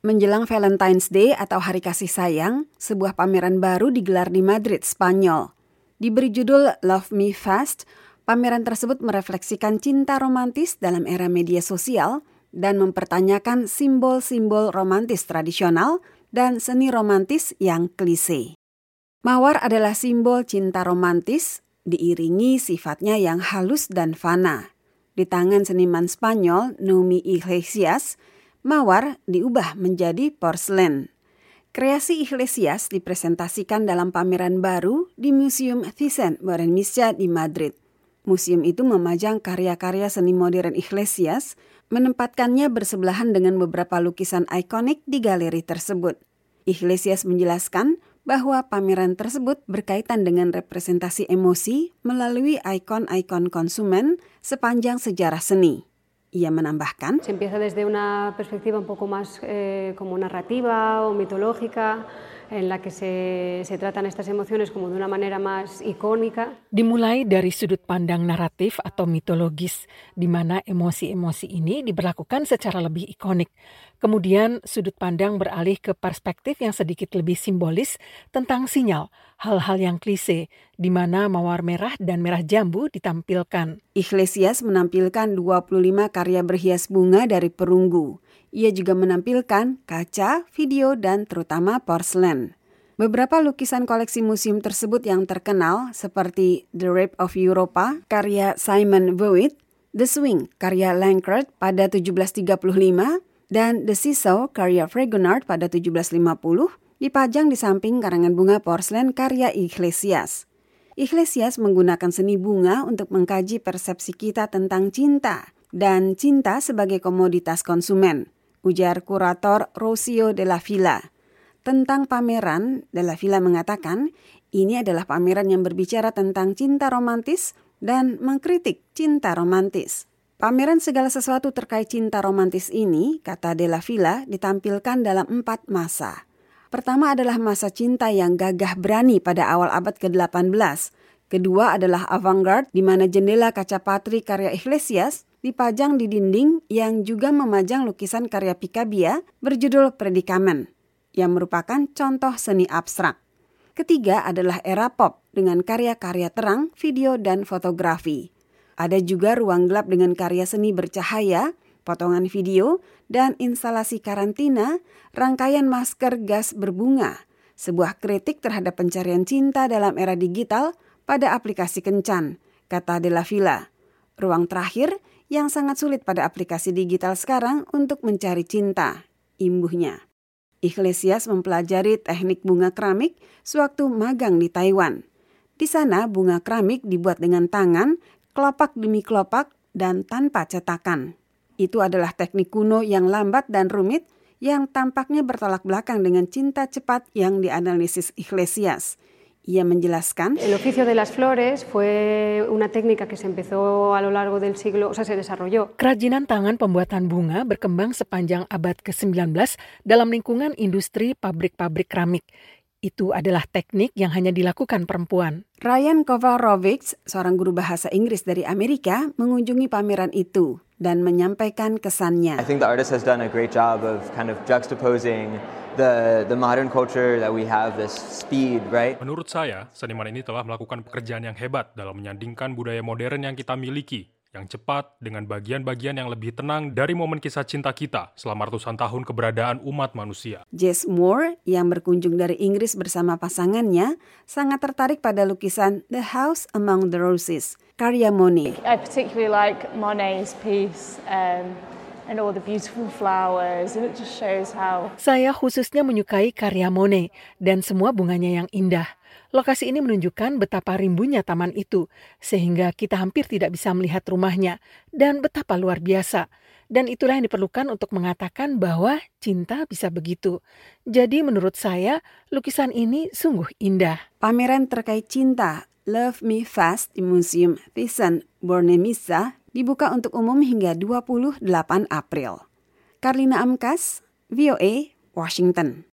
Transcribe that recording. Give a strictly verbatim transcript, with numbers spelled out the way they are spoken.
Menjelang Valentine's Day atau Hari Kasih Sayang, sebuah pameran baru digelar di Madrid, Spanyol. Diberi judul Love Me Fast, pameran tersebut merefleksikan cinta romantis dalam era media sosial dan mempertanyakan simbol-simbol romantis tradisional dan seni romantis yang klise. Mawar adalah simbol cinta romantis, diiringi sifatnya yang halus dan fana. Di tangan seniman Spanyol, Noemi Iglesias, mawar diubah menjadi porselen. Kreasi Iglesias dipresentasikan dalam pameran baru di Museum Thyssen-Bornemisza di Madrid. Museum itu memajang karya-karya seni modern Iglesias, menempatkannya bersebelahan dengan beberapa lukisan ikonik di galeri tersebut. Iglesias menjelaskan bahwa pameran tersebut berkaitan dengan representasi emosi melalui ikon-ikon konsumen sepanjang sejarah seni. Ia menambahkan, Se empieza desde una perspectiva un poco más eh, como narrativa o mitológica, en la que se, se tratan estas emociones como de una manera más icónica. Dimulai dari sudut pandang naratif atau mitologis, di mana emosi-emosi ini diberlakukan secara lebih ikonik. Kemudian sudut pandang beralih ke perspektif yang sedikit lebih simbolis tentang sinyal, hal-hal yang klise, di mana mawar merah dan merah jambu ditampilkan. Iglesias menampilkan dua puluh lima karya berhias bunga dari perunggu. Ia juga menampilkan kaca, video, dan terutama porselen. Beberapa lukisan koleksi museum tersebut yang terkenal seperti The Rape of Europa, karya Simon Vouet, The Swing, karya Lancret pada tujuh belas tiga puluh lima, dan The Seesaw, karya Fragonard pada tujuh belas lima puluh, dipajang di samping karangan bunga porselen karya Iglesias. Iglesias menggunakan seni bunga untuk mengkaji persepsi kita tentang cinta dan cinta sebagai komoditas konsumen, ujar kurator Rocio de la Vila. Tentang pameran, de la Vila mengatakan, ini adalah pameran yang berbicara tentang cinta romantis dan mengkritik cinta romantis. Pameran segala sesuatu terkait cinta romantis ini, kata de la Vila, ditampilkan dalam empat masa. Pertama adalah masa cinta yang gagah berani pada awal abad ke delapan belas. Kedua adalah avant-garde, di mana jendela kaca patri karya Iglesias dipajang di dinding yang juga memajang lukisan karya Picabia berjudul Predikamen, yang merupakan contoh seni abstrak. Ketiga adalah era pop dengan karya-karya terang, video, dan fotografi. Ada juga ruang gelap dengan karya seni bercahaya, potongan video, dan instalasi karantina, rangkaian masker gas berbunga, sebuah kritik terhadap pencarian cinta dalam era digital pada aplikasi kencan, kata de la Vila. Ruang terakhir yang sangat sulit pada aplikasi digital sekarang untuk mencari cinta, imbuhnya. Iglesias mempelajari teknik bunga keramik sewaktu magang di Taiwan. Di sana bunga keramik dibuat dengan tangan, kelopak demi kelopak, dan tanpa cetakan. Itu adalah teknik kuno yang lambat dan rumit yang tampaknya bertolak belakang dengan cinta cepat yang dianalisis Iglesias. Ia menjelaskan, El oficio de las flores fue una técnica que se empezó a lo largo del siglo, o sea, se desarrolló. Kerajinan tangan pembuatan bunga berkembang sepanjang abad ke sembilan belas dalam lingkungan industri pabrik-pabrik keramik. Itu adalah teknik yang hanya dilakukan perempuan. Ryan Kovarovich, seorang guru bahasa Inggris dari Amerika, mengunjungi pameran itu dan menyampaikan kesannya. I think the artist has done a great job of kind of juxtaposing the the modern culture that we have, this speed, right? Menurut saya, seniman ini telah melakukan pekerjaan yang hebat dalam menyandingkan budaya modern yang kita miliki, yang cepat dengan bagian-bagian yang lebih tenang dari momen kisah cinta kita selama ratusan tahun keberadaan umat manusia. Jess Moore yang berkunjung dari Inggris bersama pasangannya sangat tertarik pada lukisan The House Among the Roses, karya Monet. I particularly like Monet's piece um, and all the beautiful flowers, and it just shows how. Saya khususnya menyukai karya Monet dan semua bunganya yang indah. Lokasi ini menunjukkan betapa rimbunya taman itu, sehingga kita hampir tidak bisa melihat rumahnya, dan betapa luar biasa. Dan itulah yang diperlukan untuk mengatakan bahwa cinta bisa begitu. Jadi menurut saya, lukisan ini sungguh indah. Pameran terkait cinta, Love Me Fast di Museum Thyssen-Bornemisza dibuka untuk umum hingga dua puluh delapan April. Karlina Amkas, V O A, Washington.